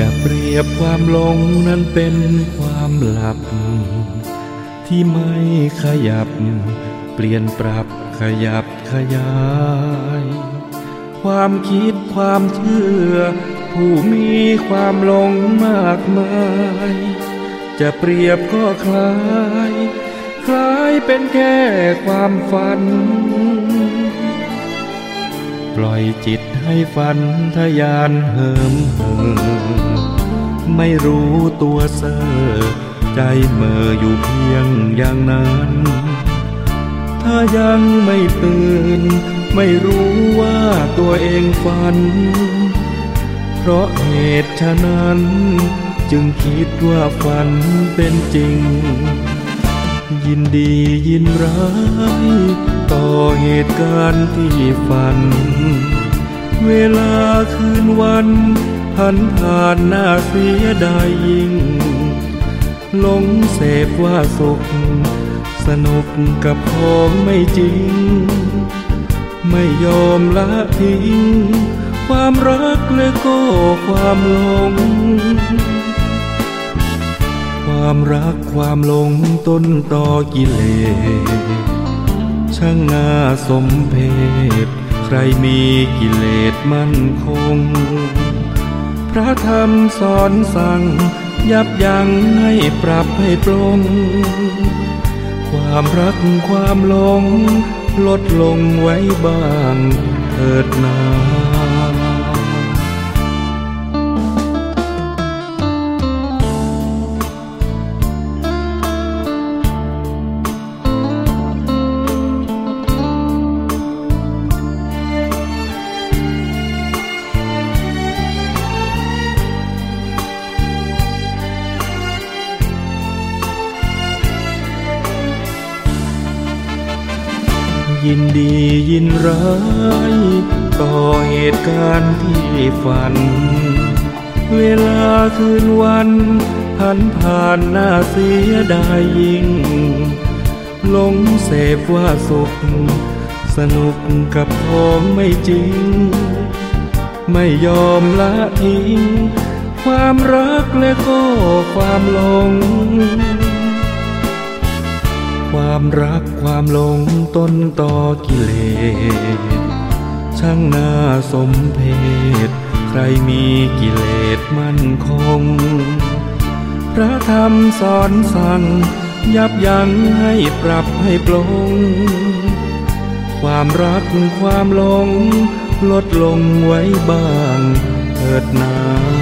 จะเปรียบความหลงนั้นเป็นความหลับที่ไม่ขยับเปลี่ยนปรับขยับขยายความคิดความเชื่อผู้มีความหลงมากมายจะเปรียบก็คล้ายเป็นแค่ความฝันปล่อยจิตให้ฝันทะยานเหิมไม่รู้ตัวเซ่อใจเมื่ออยู่เพียงอย่างนั้นถ้ายังไม่ตื่นไม่รู้ว่าตัวเองฝันเพราะเหตุฉะนั้นจึงคิดว่าฝันเป็นจริงยินดียินร้ายต่อเหตุการณ์ที่ฝันเวลาคืนวันผ่านหน้าเสียดายยิ่งหลงเสพว่าสุขสนุกกับของไม่จริงไม่ยอมละทิ้งความรักและก็ความหลงความรักความหลงต้นตอกิเลสช่างน่าสมเพชใครมีกิเลสมั่นคงพระธรรมสอนสั่งยับยั้งให้ปรับให้ปลงความรักความหลงลดลงไว้บ้างเถิดนายินดียินร้ายต่อเหตุการณ์ที่ฝันเวลาคืนวันผ่านหน้าเสียดายยิ่งหลงเสพว่าสุขสนุกกับของไม่จริงไม่ยอมละทิ้งความรักและก็ความหลงความรักความหลงต้นตอกิเลสช่างน่าสมเพชใครมีกิเลสมั่นคงพระธรรมสอนสั่งยับยั้งให้ปรับให้ปลงความรักความหลงลดลงไว้บ้างเถิดนา